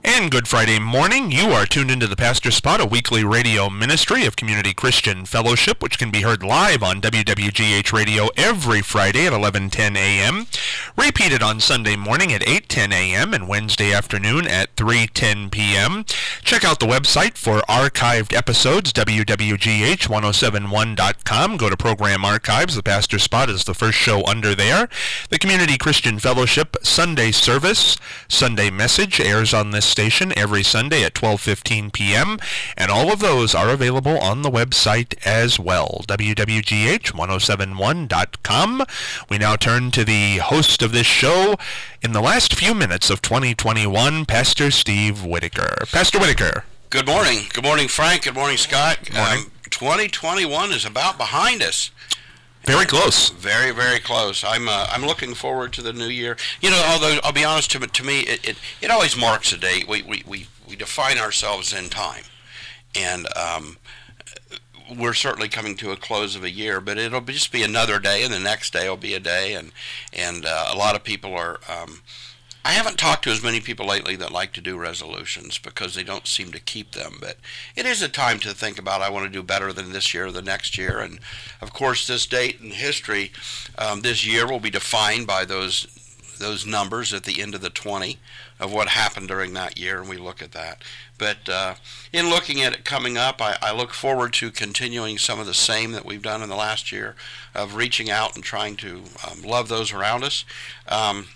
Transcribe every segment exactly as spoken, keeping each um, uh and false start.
And good Friday morning. You are tuned into the Pastor Spot, a weekly radio ministry of Community Christian Fellowship, which can be heard live on W W G H Radio every Friday at eleven ten a.m., repeated on Sunday morning at eight ten a.m. and Wednesday afternoon at three ten p.m. Check out the website for archived episodes, W W G H ten seventy-one dot com. Go to Program Archives. The Pastor Spot is the first show under there. The Community Christian Fellowship Sunday service, Sunday message airs on this station every Sunday at twelve fifteen p.m. and all of those are available on the website as well, W W G H ten seventy-one dot com. We now turn to the host of this show in the last few minutes of twenty twenty-one, Pastor Steve Whitaker. Pastor Whitaker. Good morning. Good morning, Frank. Good morning, Scott. Good morning. Um, twenty twenty-one is about behind us. Very close. Very, very close. I'm uh, I'm looking forward to the new year. You know, although I'll be honest, to, to me, it, it, it always marks a date. We, we, we, we define ourselves in time. And um, we're certainly coming to a close of a year, but it'll just be another day, and the next day will be a day. And, and uh, a lot of people are... Um, I haven't talked to as many people lately that like to do resolutions because they don't seem to keep them, but it is a time to think about, I want to do better than this year or the next year, and of course this date in history, um, this year will be defined by those those numbers at the end of the twenty of what happened during that year, and we look at that. But uh, in looking at it coming up, I, I look forward to continuing some of the same that we've done in the last year of reaching out and trying to um, love those around us. Um,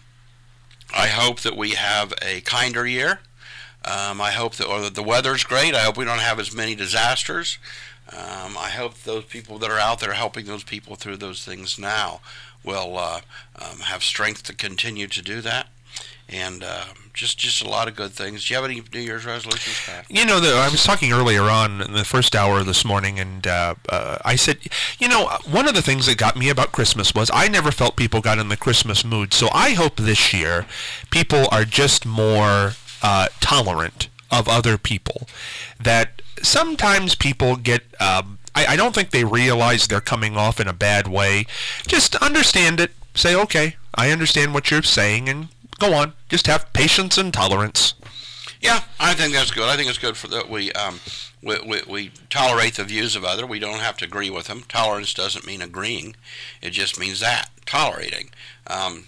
I hope that we have a kinder year. Um, I hope that, or that the weather's great. I hope we don't have as many disasters. Um, I hope those people that are out there helping those people through those things now will uh, um, have strength to continue to do that. And uh, just just a lot of good things. Do you have any New Year's resolutions, Pat? You know, the, I was talking earlier on in the first hour this morning, and uh, uh, I said, you know, one of the things that got me about Christmas was I never felt people got in the Christmas mood. So I hope this year people are just more uh, tolerant of other people. That sometimes people get... Um, I, I don't think they realize they're coming off in a bad way. Just understand it. Say, okay, I understand what you're saying, and go on. Just have patience and tolerance. Yeah, I think that's good. I think it's good for that we, um, we, we we tolerate the views of others. We don't have to agree with them. Tolerance doesn't mean agreeing. It just means that, tolerating. Um,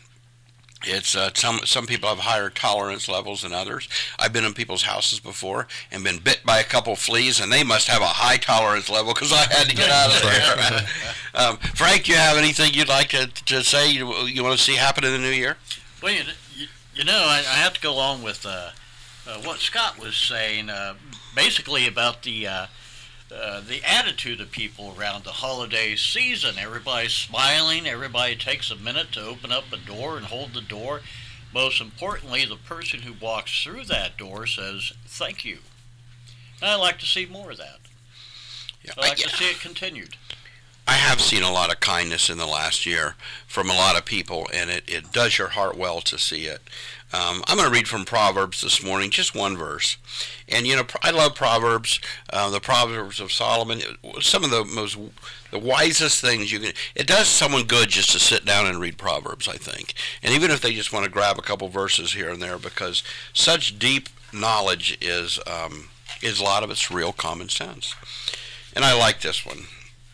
it's uh, some some people have higher tolerance levels than others. I've been in people's houses before and been bit by a couple fleas, and they must have a high tolerance level because I had to get out of there. um, Frank, you have anything you'd like to, to say you, you want to see happen in the new year? Well, you, you, you know, I, I have to go along with uh, uh, what Scott was saying, uh, basically about the uh, uh, the attitude of people around the holiday season. Everybody's smiling. Everybody takes a minute to open up a door and hold the door. Most importantly, the person who walks through that door says, thank you. And I'd like to see more of that. Yeah, I'd like I, yeah. to see it continued. I have seen a lot of kindness in the last year from a lot of people, and it, it does your heart well to see it. Um, I'm going to read from Proverbs this morning, just one verse. And, you know, I love Proverbs, uh, the Proverbs of Solomon. Some of the most, the wisest things you can, it does someone good just to sit down and read Proverbs, I think. And even if they just want to grab a couple verses here and there, because such deep knowledge is, um, is a lot of it's real common sense. And I like this one.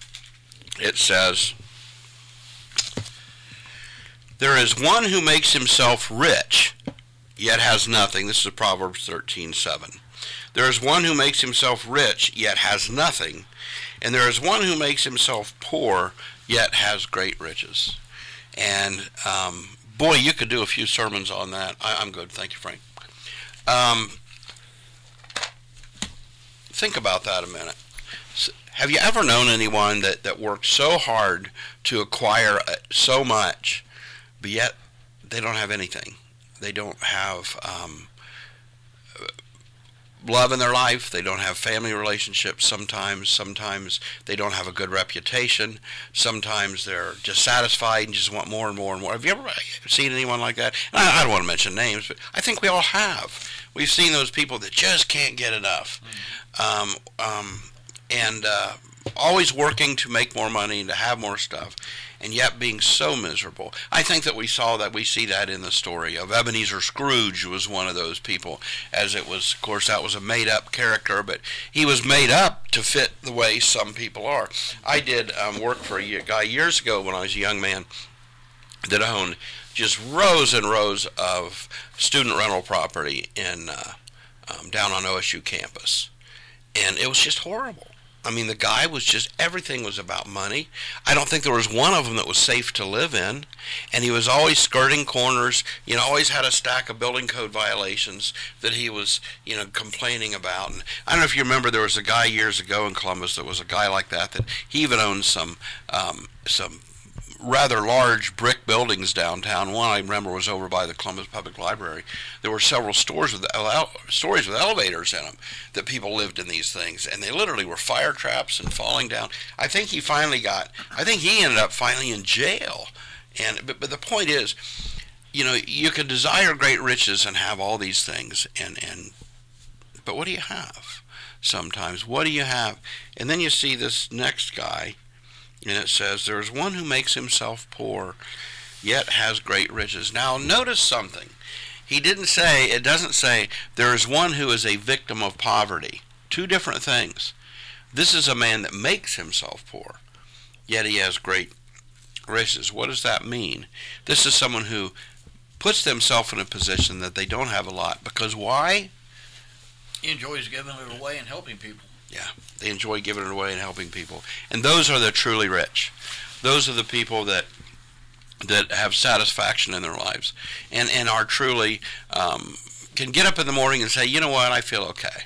It says, there is one who makes himself rich, yet has nothing. This is Proverbs thirteen seven. There is one who makes himself rich, yet has nothing. And there is one who makes himself poor, yet has great riches. And, um, boy, you could do a few sermons on that. I, I'm good. Thank you, Frank. Um, think about that a minute. Have you ever known anyone that, that worked so hard to acquire so much, but yet they don't have anything? They don't have um, love in their life. They don't have family relationships sometimes. Sometimes they don't have a good reputation. Sometimes they're dissatisfied and just want more and more and more. Have you ever seen anyone like that? And I, I don't want to mention names, but I think we all have. We've seen those people that just can't get enough. Um, um, And uh, always working to make more money and to have more stuff, and yet being so miserable. I think that we saw that, we see that in the story of Ebenezer Scrooge was one of those people, as it was, of course, that was a made-up character, but he was made up to fit the way some people are. I did um, work for a guy years ago when I was a young man that owned just rows and rows of student rental property in uh, um, down on O S U campus. And it was just horrible. I mean, the guy was just, everything was about money. I don't think there was one of them that was safe to live in. And he was always skirting corners, you know, always had a stack of building code violations that he was, you know, complaining about. And I don't know if you remember, there was a guy years ago in Columbus that was a guy like that, that he even owned some, um, some rather large brick buildings downtown. One I remember was over by the Columbus Public Library. There were several stores with ele- stories with elevators in them that people lived in these things, and they literally were fire traps and falling down. I think he finally got, I think he ended up finally in jail. And but, but the point is, you know, you could desire great riches and have all these things, and, and but what do you have sometimes? What do you have? And then you see this next guy, and it says, there is one who makes himself poor, yet has great riches. Now, notice something. He didn't say, it doesn't say, there is one who is a victim of poverty. Two different things. This is a man that makes himself poor, yet he has great riches. What does that mean? This is someone who puts themselves in a position that they don't have a lot. Because why? He enjoys giving it away and helping people. Yeah, they enjoy giving it away and helping people. And those are the truly rich. Those are the people that that have satisfaction in their lives and, and are truly, um, can get up in the morning and say, you know what, I feel okay.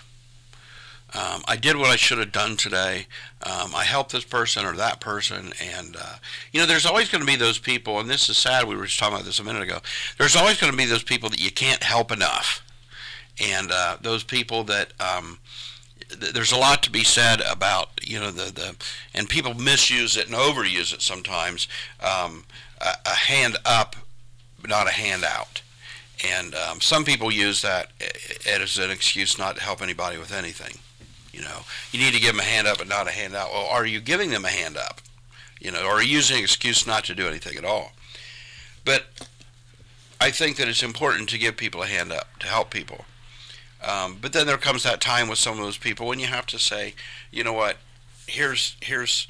Um, I did what I should have done today. Um, I helped this person or that person. And, uh, you know, there's always going to be those people, and this is sad, we were just talking about this a minute ago. There's always going to be those people that you can't help enough. And uh, those people that... Um, there's a lot to be said about, you know, the, the and people misuse it and overuse it sometimes, um, a, a hand up, not a hand out. And um, some people use that as an excuse not to help anybody with anything. You know, you need to give them a hand up but not a hand out. Well, are you giving them a hand up? You know, or are you using an excuse not to do anything at all? But I think that it's important to give people a hand up, to help people. Um, but then there comes that time with some of those people when you have to say, you know what, here's here's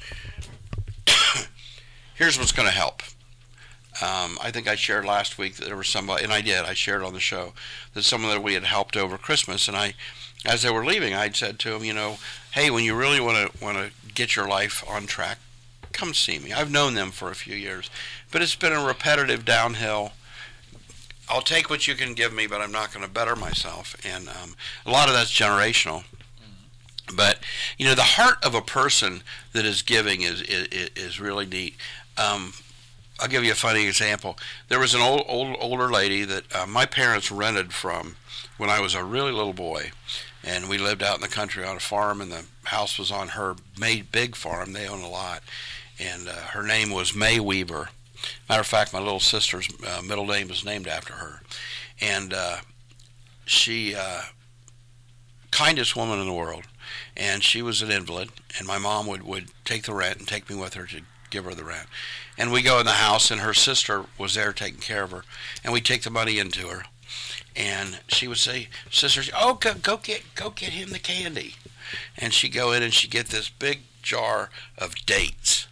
here's what's going to help. Um, I think I shared last week that there was somebody, and I did, I shared on the show, that someone that we had helped over Christmas, and I, as they were leaving, I'd said to them, you know, hey, when you really want to want to get your life on track, come see me. I've known them for a few years, but it's been a repetitive downhill. I'll take what you can give me, but I'm not going to better myself. And um, a lot of that's generational. Mm-hmm. But, you know, the heart of a person that is giving is is, is really neat. Um, I'll give you a funny example. There was an old, old older lady that uh, my parents rented from when I was a really little boy. And we lived out in the country on a farm, and the house was on her made big farm. They own a lot. And uh, her name was May Weaver. Matter of fact, my little sister's uh, middle name is named after her. And uh, she, uh, kindest woman in the world. And she was an invalid, and my mom would, would take the rent and take me with her to give her the rent. And we go in the house, and her sister was there taking care of her. And we'd take the money into her. And she would say, sister, oh, go, go get go get him the candy. And she'd go in and she'd get this big jar of dates.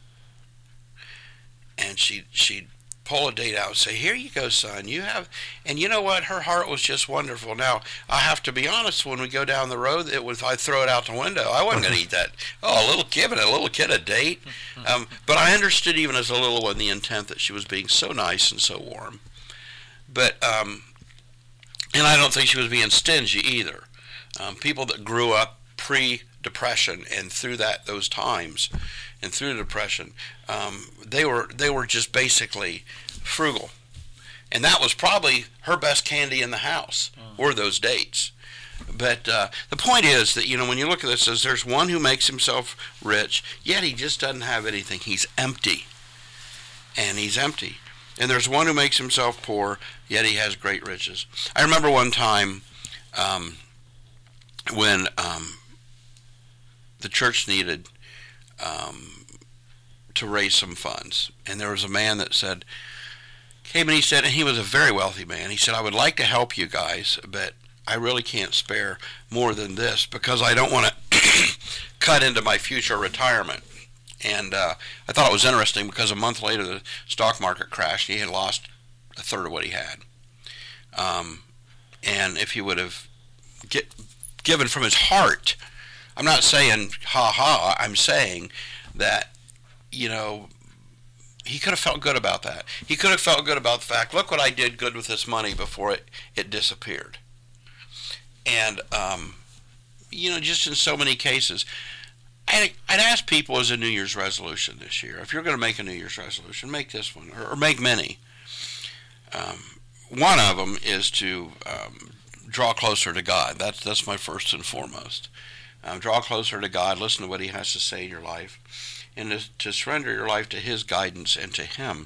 And she'd, she'd pull a date out and say, here you go, son. You have, and you know what? Her heart was just wonderful. Now, I have to be honest, when we go down the road, it was, I'd throw it out the window. I wasn't going to eat that. Oh, a little kid, a little kid a date. Um, but I understood even as a little one the intent that she was being so nice and so warm. But, um, and I don't think she was being stingy either. Um, people that grew up pre-Depression and through that, those times, and through the Depression, um, they were they were just basically frugal, and that was probably her best candy in the house, mm. or those dates. But uh, the point is that, you know, when you look at this, says there's one who makes himself rich, yet he just doesn't have anything. He's empty, and he's empty. And there's one who makes himself poor, yet he has great riches. I remember one time um, when um, the church needed um, to raise some funds. And there was a man that said, came and he said, and he was a very wealthy man. He said, I would like to help you guys, but I really can't spare more than this because I don't want to cut into my future retirement. And uh, I thought it was interesting because a month later the stock market crashed. He had lost a third of what he had. Um, and if he would have get, given from his heart, I'm not saying ha ha, I'm saying that, you know, he could have felt good about that. He could have felt good about the fact, look what I did good with this money before it, it disappeared. And, um, you know, just in so many cases, I'd, I'd ask people as a New Year's resolution this year, if you're going to make a New Year's resolution, make this one, or, or make many. Um, one of them is to um, draw closer to God. That's, that's my first and foremost. Um, draw closer to God, listen to what He has to say in your life, and to, to surrender your life to His guidance and to Him.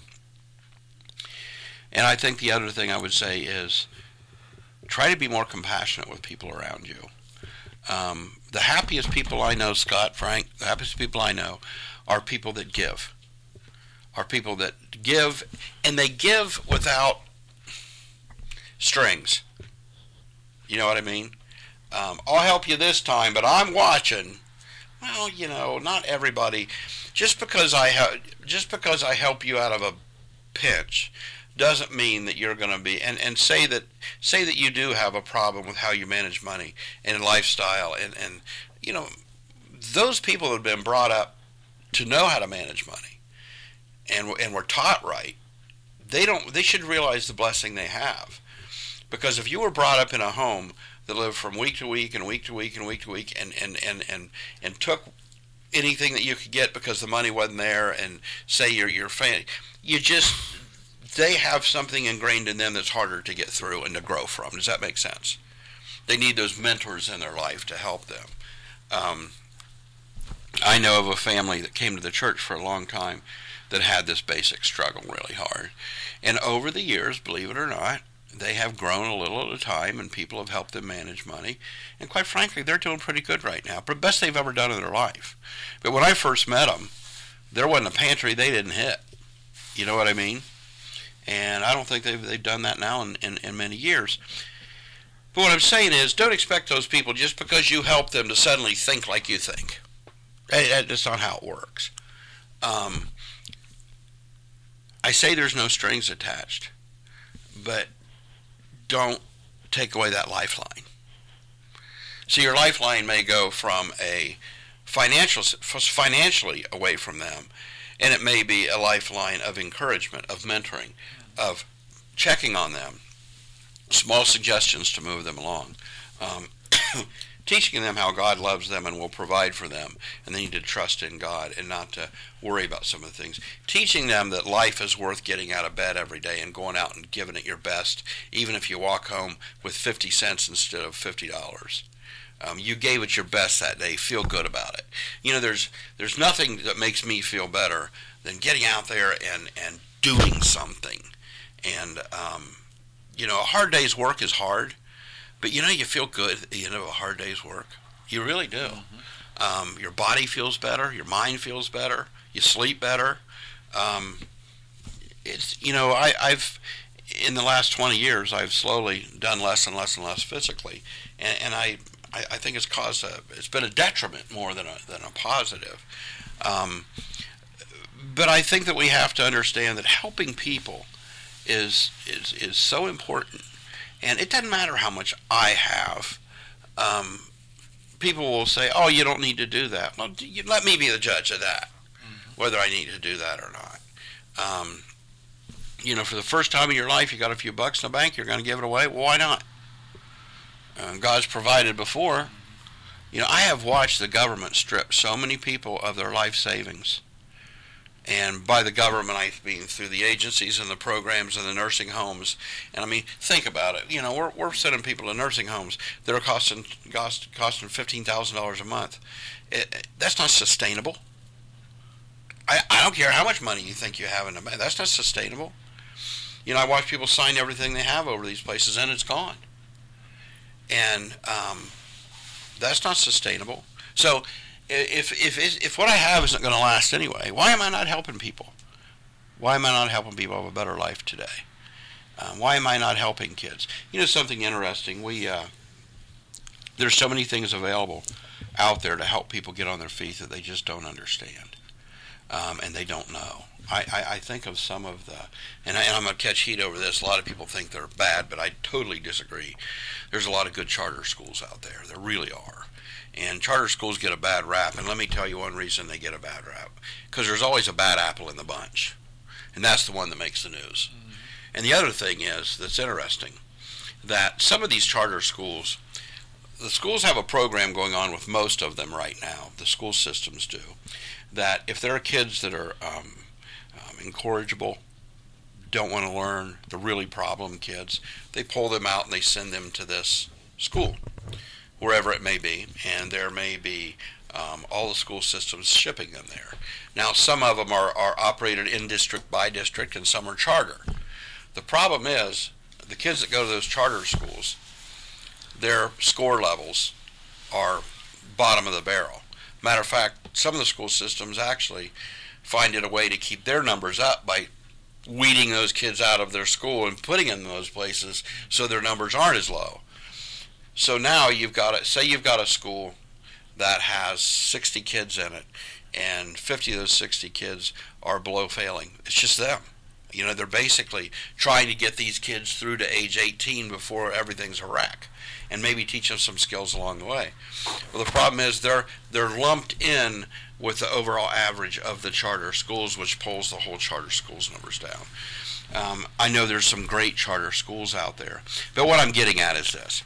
And I think the other thing I would say is try to be more compassionate with people around you. Um, the happiest people I know, Scott, Frank, the happiest people I know are people that give. Are people that give, and they give without strings. You know what I mean? Um, I'll help you this time, but I'm watching. Well, you know, not everybody. Just because I ha- just because I help you out of a pinch doesn't mean that you're going to be. And, and say that say that you do have a problem with how you manage money and lifestyle, and, and you know, those people have been brought up to know how to manage money, and and were taught right. They don't. They should realize the blessing they have, because if you were brought up in a home that lived from week to week and week to week and week to week and, and, and, and, and took anything that you could get because the money wasn't there, and say you're your fan, you just, they have something ingrained in them that's harder to get through and to grow from. Does that make sense? They need those mentors in their life to help them. Um, I know of a family that came to the church for a long time that had this basic struggle really hard. And over the years, believe it or not, they have grown a little at a time, and people have helped them manage money. And quite frankly, they're doing pretty good right now. The best they've ever done in their life. But when I first met them, there wasn't a pantry they didn't hit. You know what I mean? And I don't think they've, they've done that now in, in, in many years. But what I'm saying is, don't expect those people just because you help them to suddenly think like you think. That's not how it works. Um, I say there's no strings attached, but don't take away that lifeline. So your lifeline may go from a financial, financially away from them, and it may be a lifeline of encouragement, of mentoring, of checking on them, small suggestions to move them along, um, teaching them how God loves them and will provide for them, and they need to trust in God and not to worry about some of the things. Teaching them that life is worth getting out of bed every day and going out and giving it your best, even if you walk home with fifty cents instead of fifty dollars. Um, you gave it your best that day. Feel good about it. You know, there's there's nothing that makes me feel better than getting out there and, and doing something. And, um, you know, a hard day's work is hard. But, you know, you feel good at the end of a hard day's work. You really do. Mm-hmm. Um, your body feels better. Your mind feels better. You sleep better. Um, it's, you know, I, I've, in the last twenty years, I've slowly done less and less and less physically. And, and I, I, I think it's caused a, it's been a detriment more than a, than a positive. Um, but I think that we have to understand that helping people is, is, is so important. And it doesn't matter how much I have. Um, people will say, oh, you don't need to do that. Well, you, let me be the judge of that, mm-hmm. whether I need to do that or not. Um, you know, for the first time in your life, you got a few bucks in the bank, you're going to give it away. Well, why not? Uh, God's provided before. You know, I have watched the government strip so many people of their life savings. And by the government, I mean through the agencies and the programs and the nursing homes. And I mean, think about it. You know, we're we're sending people to nursing homes that are costing cost, costing fifteen thousand dollars a month. It, it, that's not sustainable. I, I don't care how much money you think you have in the bank. That's not sustainable. You know, I watch people sign everything they have over these places, and it's gone. And um, that's not sustainable. So if if if what I have isn't going to last anyway, why am I not helping people? Why am I not helping people have a better life today? Um, why am I not helping kids? You know something interesting? We uh, there's so many things available out there to help people get on their feet that they just don't understand, um, and they don't know. I, I, I think of some of the, and, I, and I'm going to catch heat over this. A lot of people think they're bad, but I totally disagree. There's a lot of good charter schools out there. There really are. And charter schools get a bad rap, and let me tell you one reason they get a bad rap. Because there's always a bad apple in the bunch, and that's the one that makes the news. Mm-hmm. And the other thing is, that's interesting, that some of these charter schools, the schools have a program going on with most of them right now, the school systems do, that if there are kids that are um, um, incorrigible, don't want to learn, the really problem kids, they pull them out and they send them to this school, wherever it may be, and there may be um, all the school systems shipping them there. Now, some of them are, are operated in district by district, and some are charter. The problem is, the kids that go to those charter schools, their score levels are bottom of the barrel. Matter of fact, some of the school systems actually find it a way to keep their numbers up by weeding those kids out of their school and putting them in those places so their numbers aren't as low. So now you've got a, say you've got a school that has sixty kids in it, and fifty of those sixty kids are below failing. It's just them. You know, they're basically trying to get these kids through to age eighteen before everything's a wreck, and maybe teach them some skills along the way. Well, the problem is they're they're lumped in with the overall average of the charter schools, which pulls the whole charter schools numbers down. Um, I know there's some great charter schools out there, but what I'm getting at is this.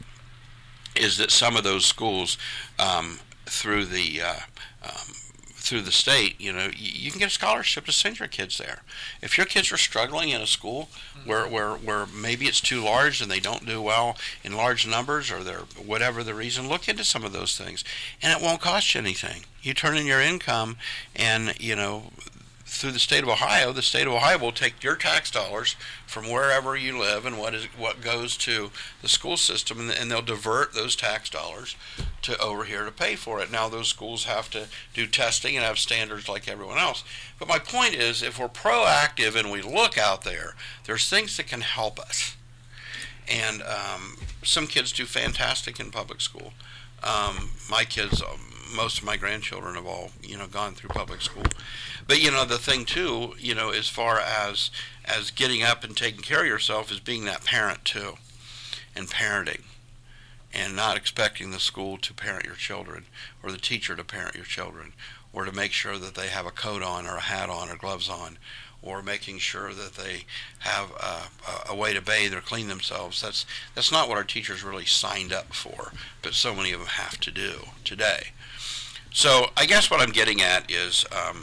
is that some of those schools um, through the uh, um, through the state, you know, you, you can get a scholarship to send your kids there. If your kids are struggling in a school where, where, where maybe it's too large and they don't do well in large numbers, or they're whatever the reason, look into some of those things, and it won't cost you anything. You turn in your income, and you know, through the state of Ohio, the state of Ohio will take your tax dollars from wherever you live and what is what goes to the school system, and, and they'll divert those tax dollars to over here to pay for it. Now those schools have to do testing and have standards like everyone else. But my point is, if we're proactive and we look out there, there's things that can help us. And um, some kids do fantastic in public school. Um, my kids, um, most of my grandchildren have all, you know, gone through public school. But, you know, the thing, too, you know, as far as as getting up and taking care of yourself is being that parent, too, and parenting, and not expecting the school to parent your children or the teacher to parent your children, or to make sure that they have a coat on or a hat on or gloves on, or making sure that they have a, a way to bathe or clean themselves. That's that's not what our teachers really signed up for, but so many of them have to do today. So I guess what I'm getting at is um,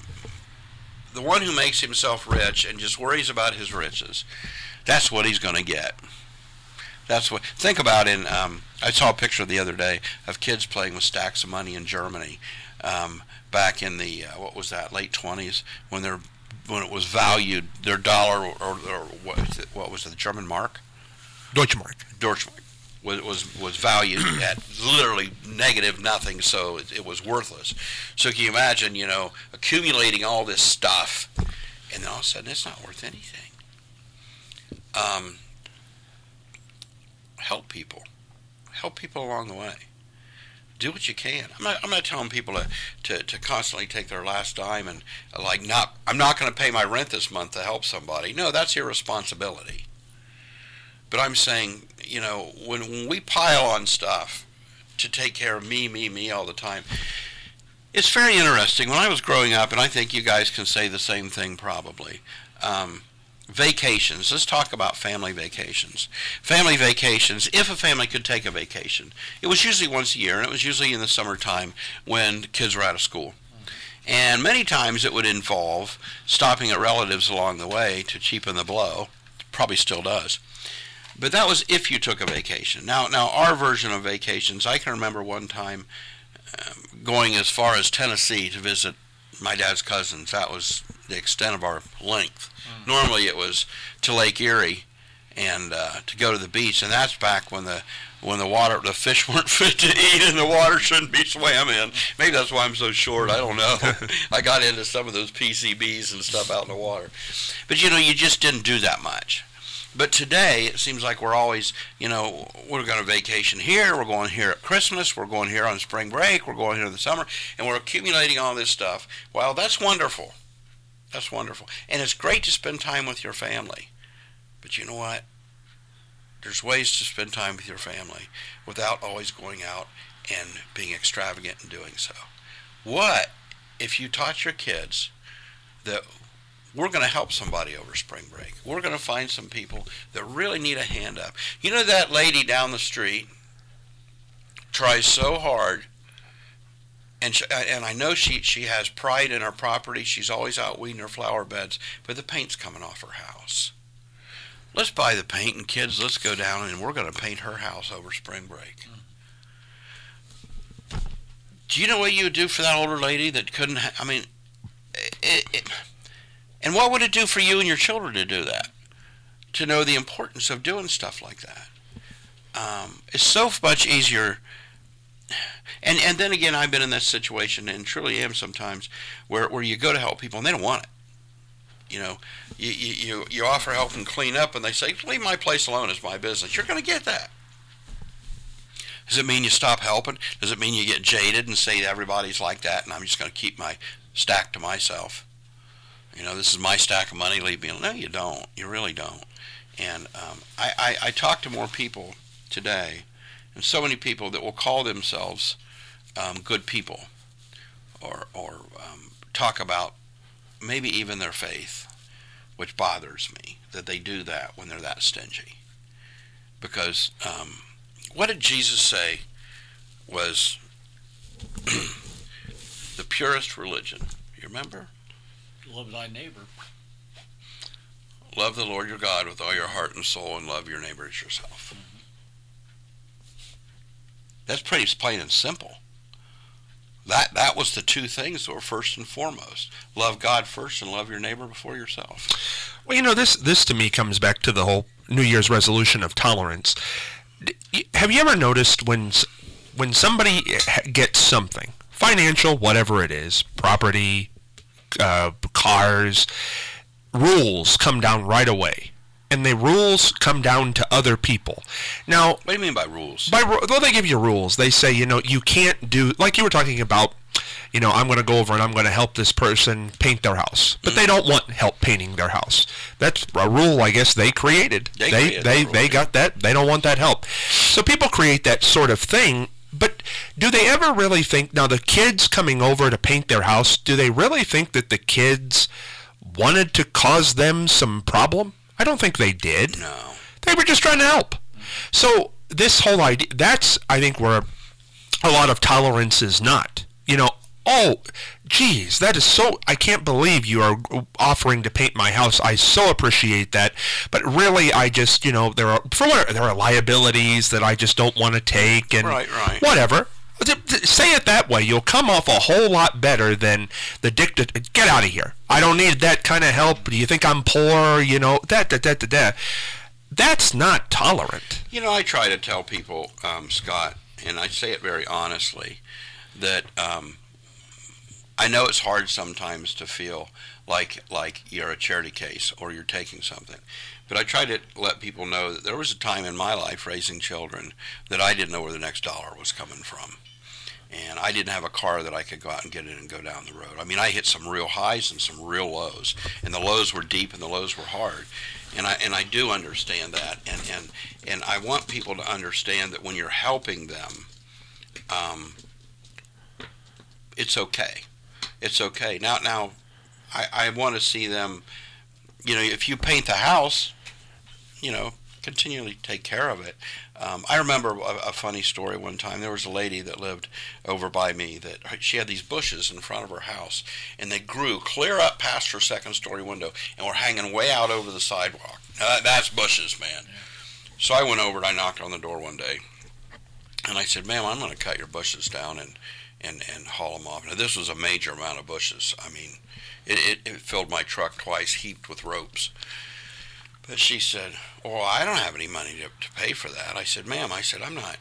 the one who makes himself rich and just worries about his riches, that's what he's going to get. That's what. Think about in. Um, I saw a picture the other day of kids playing with stacks of money in Germany, um, back in the uh, what was that, late twenties, when they're when it was valued, their dollar, or, or, or what, was it, what was it, the German mark? Deutschmark. Deutschmark was was was valued at literally negative nothing, so it, it was worthless. So can you imagine, you know, accumulating all this stuff, and then all of a sudden it's not worth anything. Um, help people, help people along the way. Do what you can. I'm not. I'm not telling people to, to, to constantly take their last dime and uh, like not. I'm not going to pay my rent this month to help somebody. No, that's your responsibility. But I'm saying, you know, when when we pile on stuff to take care of me, me, me all the time, it's very interesting. When I was growing up, and I think you guys can say the same thing probably. Um, Vacations. Let's talk about family vacations. Family vacations, if a family could take a vacation, it was usually once a year, and it was usually in the summertime when kids were out of school. And many times it would involve stopping at relatives along the way to cheapen the blow. Probably still does. But that was if you took a vacation. Now, now our version of vacations, I can remember one time um, going as far as Tennessee to visit my dad's cousins. That was the extent of our length. Mm. Normally it was to Lake Erie and uh, to go to the beach, and that's back when the when the water the fish weren't fit to eat and the water shouldn't be swam in. Maybe that's why I'm so short. I don't know. I got into some of those P C Bs and stuff out in the water, but you know, you just didn't do that much. But today, it seems like we're always, you know, we're going to vacation here, we're going here at Christmas, we're going here on spring break, we're going here in the summer, and we're accumulating all this stuff. Well, that's wonderful. That's wonderful. And it's great to spend time with your family. But you know what? There's ways to spend time with your family without always going out and being extravagant in doing so. What if you taught your kids that we're going to help somebody over spring break? We're going to find some people that really need a hand up. You know, that lady down the street tries so hard, and she, and I know she, she has pride in her property. She's always out weeding her flower beds, but the paint's coming off her house. Let's buy the paint, and kids, let's go down and we're going to paint her house over spring break. Mm. Do you know what you would do for that older lady that couldn't, ha- I mean, it, it and what would it do for you and your children to do that? To know the importance of doing stuff like that. Um, it's so much easier. And and then again, I've been in that situation, and truly am sometimes, where, where you go to help people and they don't want it. You know, you, you, you offer help and clean up, and they say, leave my place alone, it's my business. You're going to get that. Does it mean you stop helping? Does it mean you get jaded and say everybody's like that, and I'm just going to keep my stack to myself? You know, this is my stack of money, leave me alone. No, you don't. You really don't. And um, I, I, I talk to more people today, and so many people that will call themselves um, good people, or, or um, talk about maybe even their faith, which bothers me, that they do that when they're that stingy. Because um, what did Jesus say was the purest religion? You remember? Love thy neighbor. Love the Lord your God with all your heart and soul, and love your neighbor as yourself. Mm-hmm. That's pretty plain and simple. That that was the two things that were first and foremost. Love God first and love your neighbor before yourself. Well, you know, this this to me comes back to the whole New Year's resolution of tolerance. Have you ever noticed when when somebody gets something, financial, whatever it is, property, uh, cars, rules come down right away? And the rules come down to other people. Now, what do you mean by rules? By well, they give you rules. They say, you know, you can't do, like you were talking about, you know, I'm going to go over and I'm going to help this person paint their house. But mm-hmm. they don't want help painting their house. That's a rule, I guess, they created. They they created they, rule, they yeah. got that. They don't want that help. So people create that sort of thing. But do they ever really think, now the kids coming over to paint their house, do they really think that the kids wanted to cause them some problem? I don't think they did. No. They were just trying to help. So this whole idea, that's, I think, where a lot of tolerance is not. You know, oh, geez, that is so, I can't believe you are offering to paint my house. I so appreciate that. But really, I just, you know, there are, for what, there are liabilities that I just don't want to take and right, right. whatever. Say it that way. You'll come off a whole lot better than the dictator. Get out of here. I don't need that kind of help. Do you think I'm poor? You know, that, that, that, that, that. That's not tolerant. You know, I try to tell people, um, Scott, and I say it very honestly, that um, I know it's hard sometimes to feel like like you're a charity case or you're taking something. But I try to let people know that there was a time in my life raising children that I didn't know where the next dollar was coming from. And I didn't have a car that I could go out and get in and go down the road. I mean, I hit some real highs and some real lows. And the lows were deep and the lows were hard. And I and I do understand that. And, and, and I want people to understand that when you're helping them, um, it's okay. It's okay. Now, now I, I want to see them, you know, if you paint the house, you know, continually take care of it. Um, I remember a, a funny story one time. There was a lady that lived over by me that she had these bushes in front of her house, and they grew clear up past her second story window and were hanging way out over the sidewalk. Now, that, that's bushes, man. Yeah. So I went over and I knocked on the door one day, and I said, ma'am, I'm going to cut your bushes down and, and, and haul them off. Now, this was a major amount of bushes. I mean, it, it, it filled my truck twice, heaped with ropes. But she said, well, I don't have any money to, to pay for that. I said, ma'am, I said, I'm not,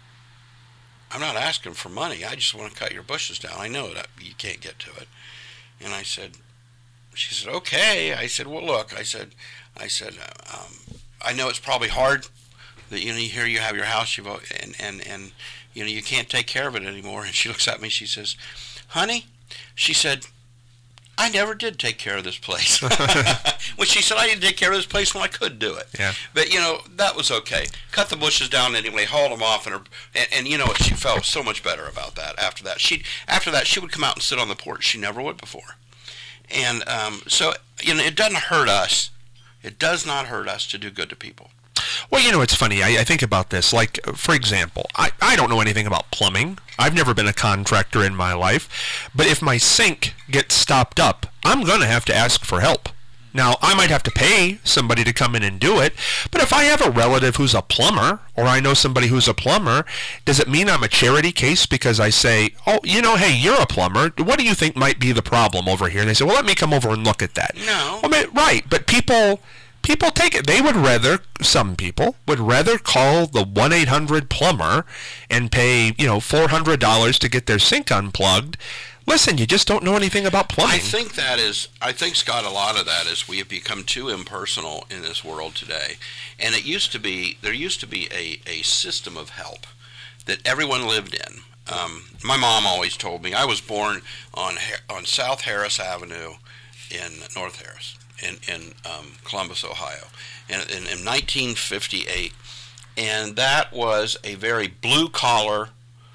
I'm not asking for money. I just want to cut your bushes down. I know that you can't get to it. And I said, she said, okay. I said, well, look, I said, I said, um, I know it's probably hard that, you know, here you have your house, you've, and, and, and, you know, you can't take care of it anymore. And she looks at me, she says, honey, she said, I never did take care of this place. When she said I didn't take care of this place when I could do it. Yeah. But, you know, that was okay. Cut the bushes down anyway, hauled them off, and, her, and, and you know what, she felt so much better about that after that. She After that, she would come out and sit on the porch. She never would before. And um, so, you know, it doesn't hurt us. It does not hurt us to do good to people. Well, you know, it's funny. I, I think about this. Like, for example, I, I don't know anything about plumbing. I've never been a contractor in my life. But if my sink gets stopped up, I'm going to have to ask for help. Now, I might have to pay somebody to come in and do it. But if I have a relative who's a plumber, or I know somebody who's a plumber, does it mean I'm a charity case because I say, oh, you know, hey, you're a plumber. What do you think might be the problem over here? And they say, well, let me come over and look at that. No. Well, I mean, right, but people... People take it. They would rather, some people, would rather call the one eight hundred plumber and pay, you know, four hundred dollars to get their sink unplugged. Listen, you just don't know anything about plumbing. I think that is, I think, Scott, a lot of that is we have become too impersonal in this world today. And it used to be, there used to be a, a system of help that everyone lived in. Um, my mom always told me, I was born on on South Harris Avenue in North Harris. in, in um, Columbus, Ohio, in, in, in nineteen fifty-eight. And that was a very blue-collar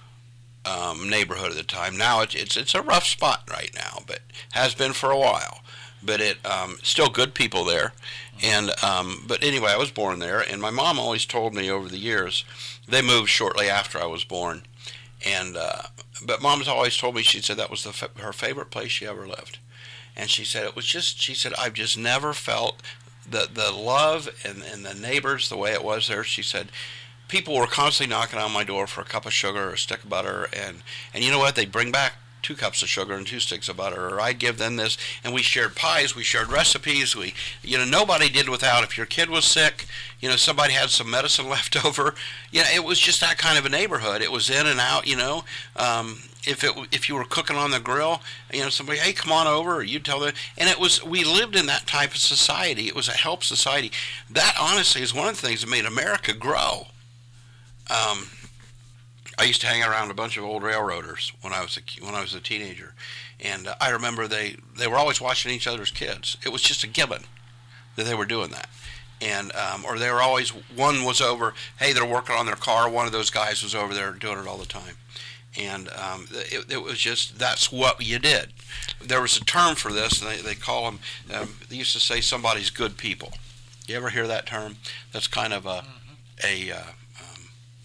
um, neighborhood at the time. Now it's, it's it's a rough spot right now, but has been for a while. But it um, still good people there. And um, but anyway, I was born there, and my mom always told me over the years, they moved shortly after I was born, and uh, but Mom's always told me, she said that was the fa- her favorite place she ever lived. And she said it was just, she said, I've just never felt the the love and, and the neighbors the way it was there. She said, people were constantly knocking on my door for a cup of sugar or a stick of butter. And, and you know what? They'd bring back two cups of sugar and two sticks of butter. Or I'd give them this. And we shared pies. We shared recipes. We, you know, nobody did without. If your kid was sick, you know, somebody had some medicine left over. You know, it was just that kind of a neighborhood. It was in and out, you know. Um, If it if you were cooking on the grill, you know, somebody, hey, come on over, or you'd tell them. And it was, we lived in that type of society. It was a help society. That, honestly, is one of the things that made America grow. Um, I used to hang around a bunch of old railroaders when I was a, when I was a teenager. And uh, I remember they, they were always watching each other's kids. It was just a given that they were doing that. And um, or they were always, one was over, hey, they're working on their car. One of those guys was over there doing it all the time. And um, it, it was just, that's what you did. There was a term for this, and they, they call them, um, they used to say somebody's good people. You ever hear that term? That's kind of a, mm-hmm. a uh, um,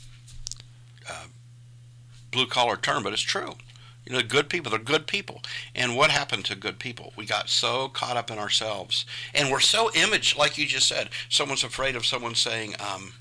uh, blue-collar term, but it's true. You know, good people, they're good people. And what happened to good people? We got so caught up in ourselves. And we're so imaged, like you just said. Someone's afraid of someone saying, um,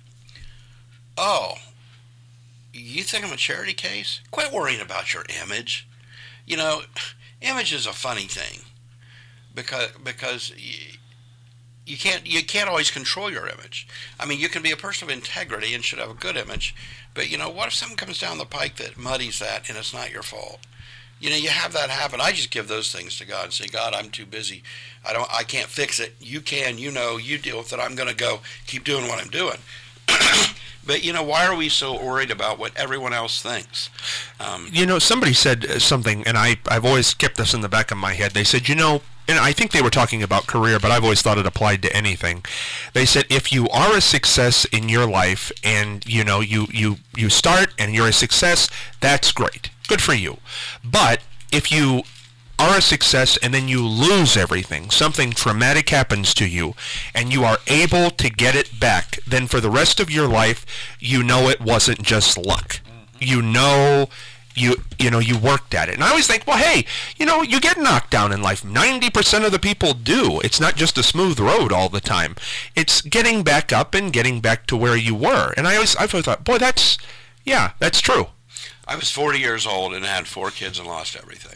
oh, you think I'm a charity case? Quit worrying about your image. You know, image is a funny thing because because you, you can't you can't always control your image. I mean, you can be a person of integrity and should have a good image, but you know, what if something comes down the pike that muddies that and it's not your fault? You know, you have that happen. I just give those things to God and say, God, I'm too busy. I don't I can't fix it. You can, you know, you deal with it. I'm going to go keep doing what I'm doing. But, you know, why are we so worried about what everyone else thinks? Um, you know, somebody said something, and I, I've always kept this in the back of my head. They said, you know, and I think they were talking about career, but I've always thought it applied to anything. They said, if you are a success in your life and, you know, you, you, you start and you're a success, that's great. Good for you. But if you are a success and then you lose everything, something traumatic happens to you, and you are able to get it back, then for the rest of your life, you know it wasn't just luck. Mm-hmm. You know you you know you worked at it. And I always think, well, hey, you know, you get knocked down in life. ninety percent of the people do. It's not just a smooth road all the time. It's getting back up and getting back to where you were. And I always I've always thought, boy, that's yeah, that's true. I was forty years old and had four kids and lost everything.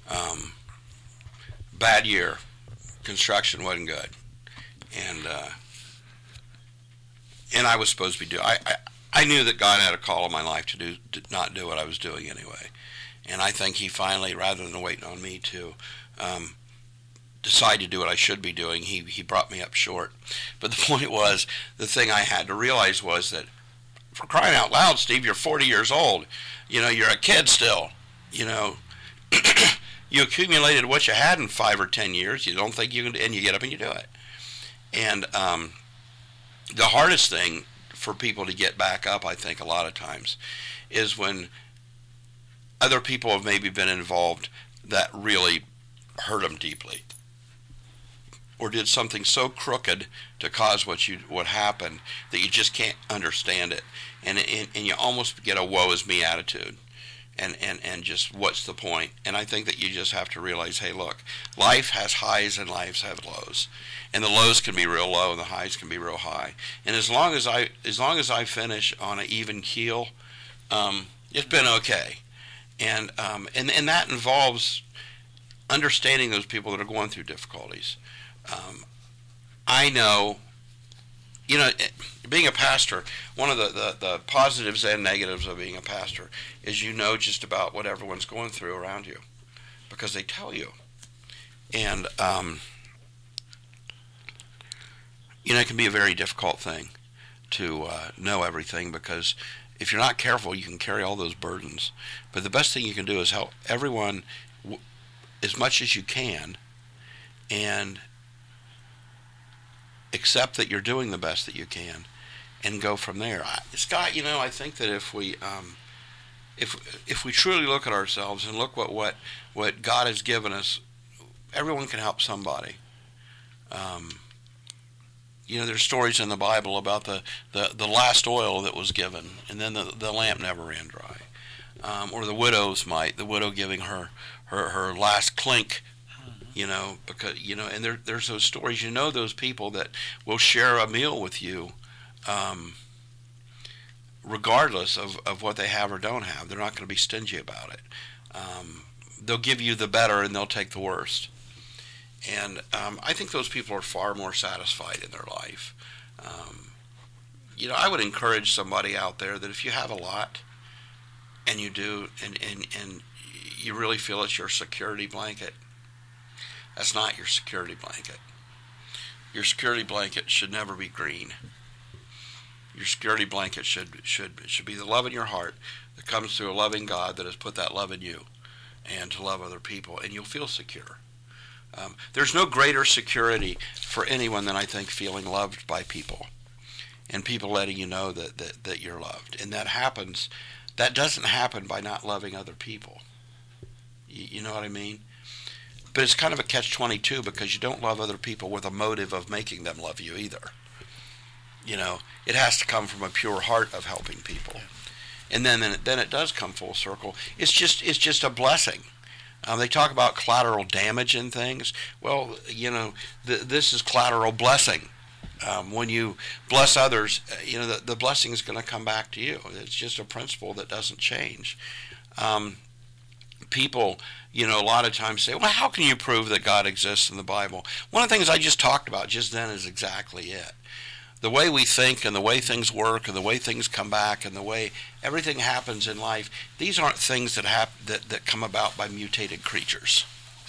Um, bad year. Construction wasn't good. And uh, and I was supposed to be doing. I, I I knew that God had a call in my life to do to not do what I was doing anyway, and I think He finally, rather than waiting on me to um, decide to do what I should be doing, He He brought me up short. But the point was, the thing I had to realize was that, for crying out loud, Steve, you're forty years old. You know, you're a kid still. You know, you accumulated what you had in five or ten years. You don't think you can, and you get up and you do it. And um, the hardest thing for people to get back up, I think, a lot of times, is when other people have maybe been involved that really hurt them deeply, or did something so crooked to cause what you what happened that you just can't understand it, and and, and you almost get a woe is me attitude, and, and, and just what's the point? And I think that you just have to realize, hey, look, life has highs and lives have lows, and the lows can be real low and the highs can be real high. And as long as I as long as I finish on an even keel, um, it's been okay, and um, and and that involves understanding those people that are going through difficulties. Um, I know, you know, being a pastor, one of the, the, the positives and negatives of being a pastor is you know just about what everyone's going through around you because they tell you. And, um, you know, it can be a very difficult thing to uh, know everything because if you're not careful, you can carry all those burdens. But the best thing you can do is help everyone w- as much as you can, and accept that you're doing the best that you can, and go from there. I, Scott, you know, I think that if we, um, if if we truly look at ourselves and look what what, what God has given us, everyone can help somebody. Um, you know, there's stories in the Bible about the, the, the last oil that was given, and then the, the lamp never ran dry. Um, or the widow's mite, the widow giving her, her, her last clink, you know, because, you know, and there, there's those stories, you know, those people that will share a meal with you, um, regardless of, of what they have or don't have. They're not going to be stingy about it. Um, they'll give you the better and they'll take the worst. And um, I think those people are far more satisfied in their life. Um, you know, I would encourage somebody out there that if you have a lot, and you do, and, and, and you really feel it's your security blanket, that's not your security blanket. Your security blanket should never be green. Your security blanket should should should be the love in your heart that comes through a loving God that has put that love in you, and to love other people, and you'll feel secure. Um, there's no greater security for anyone than I think feeling loved by people, and people letting you know that, that, that you're loved. And that happens, that doesn't happen by not loving other people. You, you know what I mean? But it's kind of a catch twenty-two because you don't love other people with a motive of making them love you either. You know, it has to come from a pure heart of helping people. And then then it, then it does come full circle. It's just it's just a blessing. Um, they talk about collateral damage in things. Well, you know, th- this is collateral blessing. Um, when you bless others, you know, the, the blessing is going to come back to you. It's just a principle that doesn't change. Um, people, you know, a lot of times say, well, how can you prove that God exists in the Bible? One of the things I just talked about just then is exactly it. The way we think and the way things work and the way things come back and the way everything happens in life, these aren't things that hap- that, that come about by mutated creatures.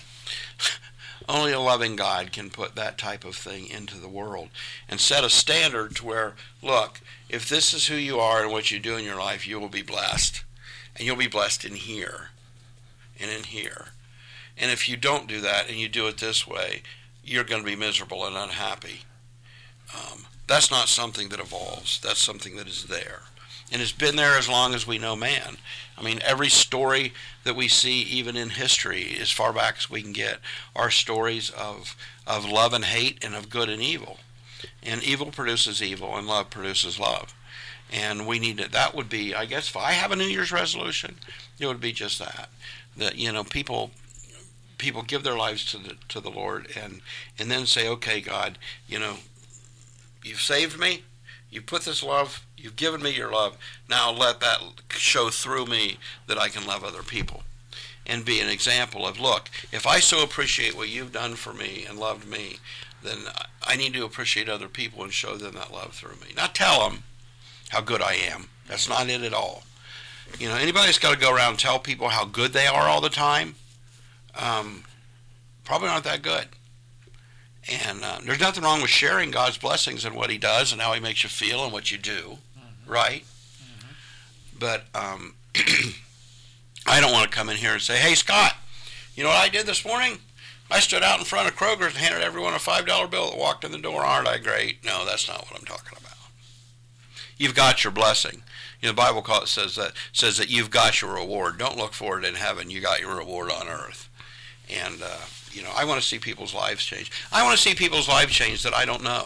Only a loving God can put that type of thing into the world and set a standard to where, look, if this is who you are and what you do in your life, you will be blessed. And you'll be blessed in here and in here. And if you don't do that and you do it this way, you're going to be miserable and unhappy. Um, that's not something that evolves. That's something that is there. And it's been there as long as we know man. I mean, every story that we see, even in history, as far back as we can get, are stories of of love and hate and of good and evil. And evil produces evil and love produces love. And we need to, that would be, I guess, if I have a New Year's resolution, it would be just that. That, you know, people people give their lives to the to the Lord and and then say, okay, God, you know, you've saved me, you've put this love, you've given me your love, now let that show through me that I can love other people and be an example of, look, if I so appreciate what you've done for me and loved me, then I need to appreciate other people and show them that love through me. Not tell them how good I am. That's not it at all. You know, anybody that's got to go around and tell people how good they are all the time, um, probably not that good. And uh, there's nothing wrong with sharing God's blessings and what he does and how he makes you feel and what you do, mm-hmm. right? Mm-hmm. But um, I don't want to come in here and say, hey, Scott, you know what I did this morning? I stood out in front of Kroger's and handed everyone a five dollar bill that walked in the door. Aren't I great? No, that's not what I'm talking about. You've got your blessing. You know, the Bible call it says that says that you've got your reward. Don't look for it in heaven. You got your reward on earth. And, uh, you know, I want to see people's lives change. I want to see people's lives change that I don't know.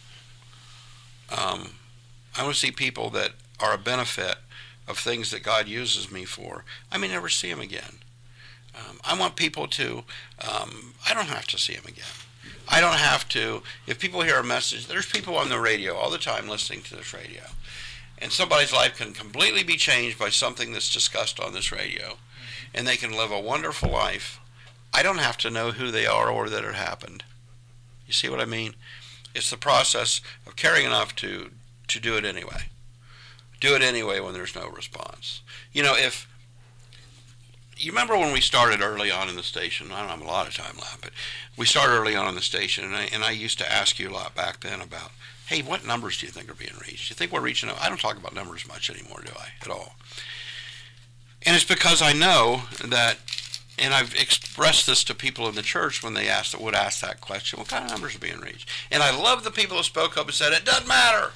Um, I want to see people that are a benefit of things that God uses me for. I may never see them again. Um, I want people to, um, I don't have to see them again. I don't have to, if people hear a message, there's people on the radio all the time listening to this radio. And somebody's life can completely be changed by something that's discussed on this radio. And they can live a wonderful life. I don't have to know who they are or that it happened. You see what I mean? It's the process of caring enough to, to do it anyway. Do it anyway when there's no response. You know, if, you remember when we started early on in the station, I don't have a lot of time left, but we started early on in the station, and I, and I used to ask you a lot back then about, hey, what numbers do you think are being reached? Do you think we're reaching, I don't talk about numbers much anymore, do I, at all? And it's because I know that, and I've expressed this to people in the church when they asked, would ask that question, what kind of numbers are being reached? And I love the people who spoke up and said, it doesn't matter.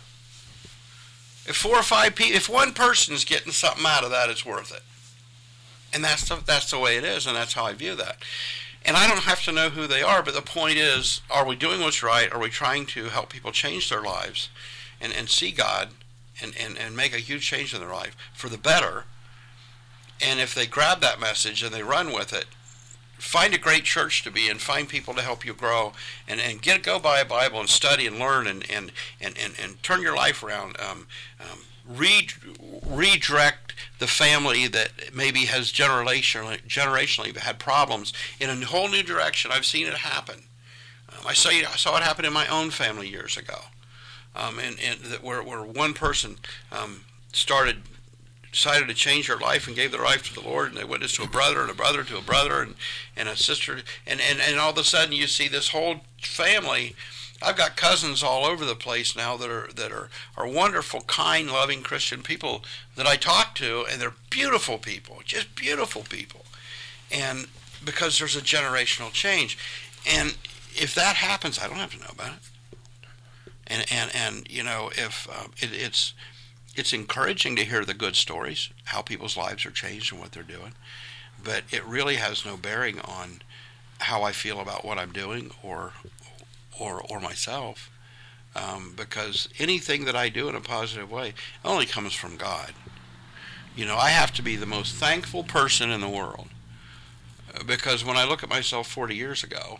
If four or five people, if one person's getting something out of that, it's worth it. And that's the, that's the way it is, and that's how I view that. And I don't have to know who they are, but the point is, are we doing what's right? Are we trying to help people change their lives and, and see God and, and, and make a huge change in their life for the better? And if they grab that message and they run with it, find a great church to be in, find people to help you grow, and, and get go buy a Bible and study and learn and, and, and, and, and turn your life around. Um, um, re- redirect the family that maybe has generationally, generationally had problems in a whole new direction. I've seen it happen. Um, I, saw, I saw it happen in my own family years ago, um, and, and that where, where one person um, started decided to change their life and gave their life to the Lord, and they witnessed to a brother and a brother to a brother and, and a sister, and, and, and all of a sudden you see this whole family. I've got cousins all over the place now that are that are, are wonderful, kind, loving Christian people that I talk to, and they're beautiful people, just beautiful people. And because there's a generational change. And if that happens, I don't have to know about it. And and, and you know, if um, it, it's it's encouraging to hear the good stories, how people's lives are changed and what they're doing, but it really has no bearing on how I feel about what I'm doing or or or myself, um, because anything that I do in a positive way only comes from God. You know, I have to be the most thankful person in the world, because when I look at myself forty years ago,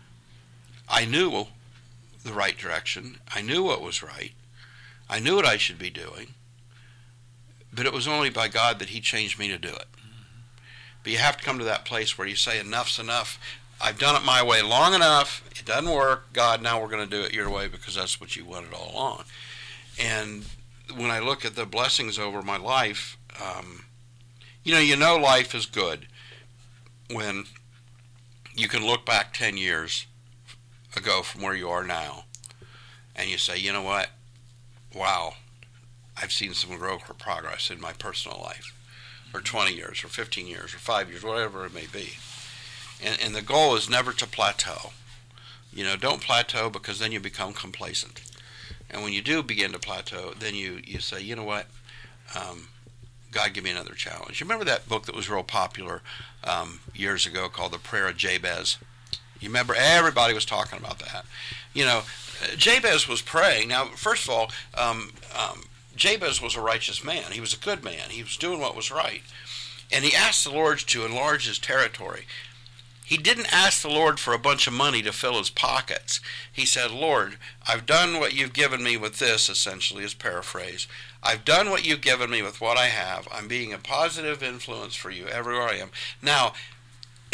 I knew the right direction, I knew what was right, I knew what I should be doing, but it was only by God that he changed me to do it. But you have to come to that place where you say, enough's enough. I've done it my way long enough. It doesn't work. God, now we're going to do it your way because that's what you wanted all along. And when I look at the blessings over my life, um, you know, you know life is good when you can look back ten years ago from where you are now and you say, you know what? Wow. I've seen some growth or progress in my personal life, or twenty years, or fifteen years, or five years, whatever it may be. And, and the goal is never to plateau. You know, don't plateau, because then you become complacent. And when you do begin to plateau, then you, you say, you know what, um, God, give me another challenge. You remember that book that was real popular um, years ago called The Prayer of Jabez? You remember everybody was talking about that. You know, Jabez was praying. Now, first of all, um, um, Jabez was a righteous man. He was a good man. He was doing what was right. And he asked the Lord to enlarge his territory. He didn't ask the Lord for a bunch of money to fill his pockets. He said, Lord, I've done what you've given me with this, essentially, is paraphrase. I've done what you've given me with what I have. I'm being a positive influence for you everywhere I am. Now,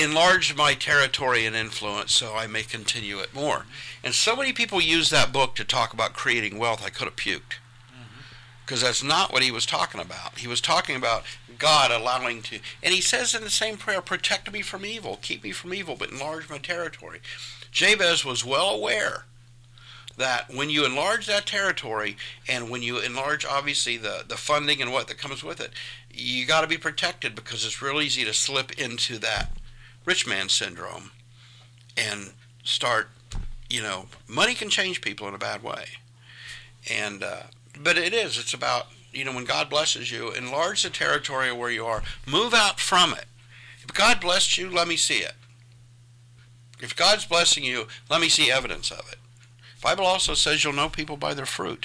enlarge my territory and influence so I may continue it more. And so many people use that book to talk about creating wealth, I could have puked. Because that's not what he was talking about. He was talking about God allowing to, and he says in the same prayer, protect me from evil, keep me from evil, but enlarge my territory. Jabez was well aware that when you enlarge that territory, and when you enlarge, obviously, the, the funding and what that comes with it, you got to be protected, because it's real easy to slip into that rich man syndrome and start, you know, money can change people in a bad way. And, uh, but it is, it's about, you know, when God blesses you, enlarge the territory where you are. Move out from it. If God blessed you, let me see it. If God's blessing you, let me see evidence of it. The Bible also says you'll know people by their fruit.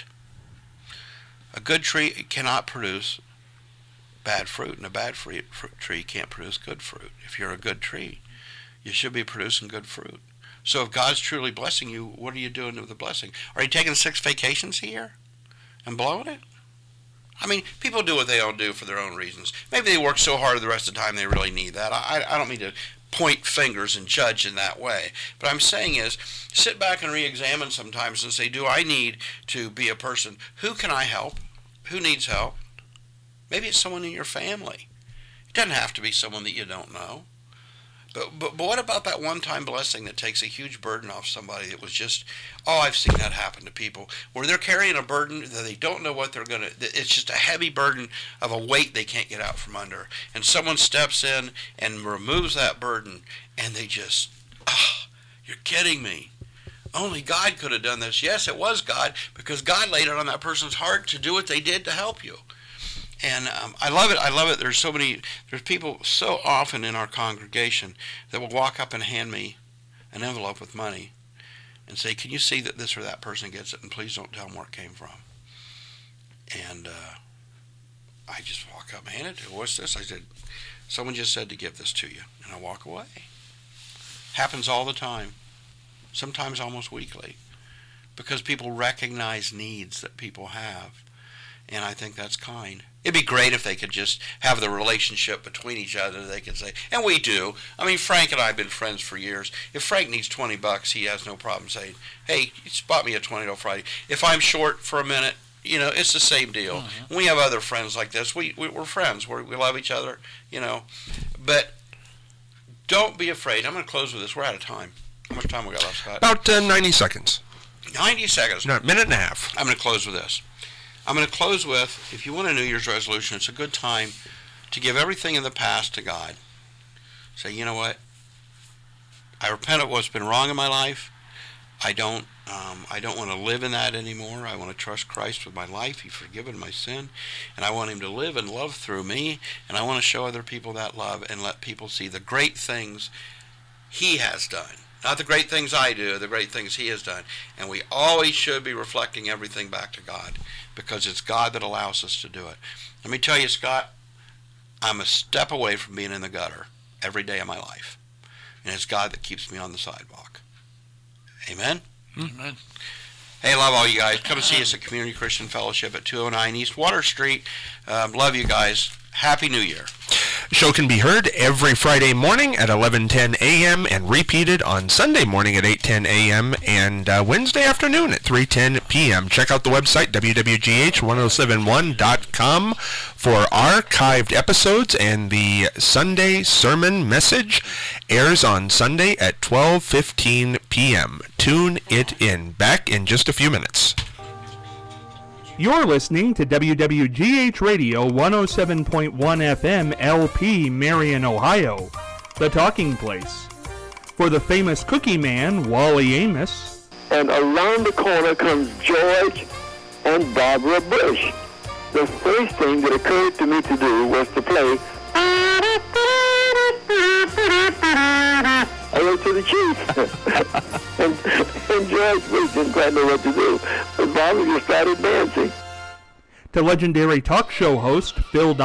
A good tree cannot produce bad fruit, and a bad fruit, fruit tree can't produce good fruit. If you're a good tree, you should be producing good fruit. So if God's truly blessing you, what are you doing with the blessing? Are you taking six vacations a year and blowing it? I mean, people do what they all do for their own reasons. Maybe they work so hard the rest of the time they really need that. I, I don't mean to point fingers and judge in that way. But I'm saying is, sit back and re-examine sometimes and say, do I need to be a person? Who can I help? Who needs help? Maybe it's someone in your family. It doesn't have to be someone that you don't know. But, but, but what about that one-time blessing that takes a huge burden off somebody that was just, oh, I've seen that happen to people, where they're carrying a burden that they don't know what they're going to, it's just a heavy burden of a weight they can't get out from under. And someone steps in and removes that burden, and they just, oh, you're kidding me. Only God could have done this. Yes, it was God, because God laid it on that person's heart to do what they did to help you. And um, I love it. I love it. There's so many, there's people so often in our congregation that will walk up and hand me an envelope with money and say, can you see that this or that person gets it? And please don't tell them where it came from. And uh, I just walk up and hand it to her. What's this? I said, someone just said to give this to you. And I walk away. Happens all the time. Sometimes almost weekly. Because people recognize needs that people have. And I think that's kind. It'd be great if they could just have the relationship between each other. They could say, and we do. I mean, Frank and I have been friends for years. If Frank needs twenty bucks, he has no problem saying, hey, you spot me a twenty dollar Friday. If I'm short for a minute, you know, it's the same deal. Mm-hmm. We have other friends like this. We, we, we're friends. We're, we love each other, you know. But don't be afraid. I'm going to close with this. We're out of time. How much time we got left, Scott? About uh, ninety seconds. ninety seconds. No, a minute and a half. I'm going to close with this. I'm going to close with, if you want a New Year's resolution, it's a good time to give everything in the past to God. Say, you know what? I repent of what's been wrong in my life. I don't um, I don't want to live in that anymore. I want to trust Christ with my life. He's forgiven my sin. And I want him to live and love through me. And I want to show other people that love and let people see the great things he has done. Not the great things I do, the great things he has done. And we always should be reflecting everything back to God, because it's God that allows us to do it. Let me tell you, Scott, I'm a step away from being in the gutter every day of my life. And it's God that keeps me on the sidewalk. Amen? Amen. Hey, love all you guys. Come and see us at Community Christian Fellowship at two oh nine East Water Street. Um, love you guys. Happy New Year. The show can be heard every Friday morning at eleven ten a.m. and repeated on Sunday morning at eight ten a.m. and uh, Wednesday afternoon at three ten p.m. Check out the website, w w g h ten seventy-one dot com, for archived episodes, and the Sunday sermon message airs on Sunday at twelve fifteen p.m. Tune it in. Back in just a few minutes. You're listening to W W G H Radio one oh seven point one F M L P Marion, Ohio, the talking place. For the famous cookie man, Wally Amos. And around the corner comes George and Barbara Bush. The first thing that occurred to me to do was to play Hello to the Chief. and, and George Bush didn't quite know what to do. But Barbara just started dancing. To legendary talk show host Phil